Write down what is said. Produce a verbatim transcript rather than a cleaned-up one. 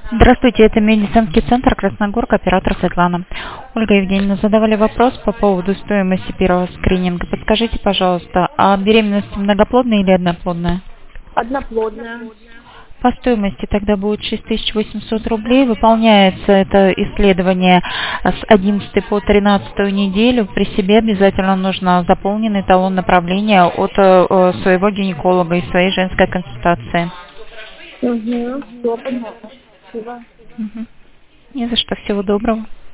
Здравствуйте, это медицинский центр Красногорка, оператор Светлана. Ольга Евгеньевна, задавали вопрос по поводу стоимости первого скрининга. Подскажите, пожалуйста, а беременность многоплодная или одноплодная? Одноплодная. По стоимости тогда будет шесть тысяч восемьсот рублей. Выполняется это исследование с одиннадцатой по тринадцатую неделю. При себе обязательно нужно заполненный талон направления от э, своего гинеколога и своей женской консультации. Угу, все понятно. Спасибо. Угу. Не за что, всего доброго.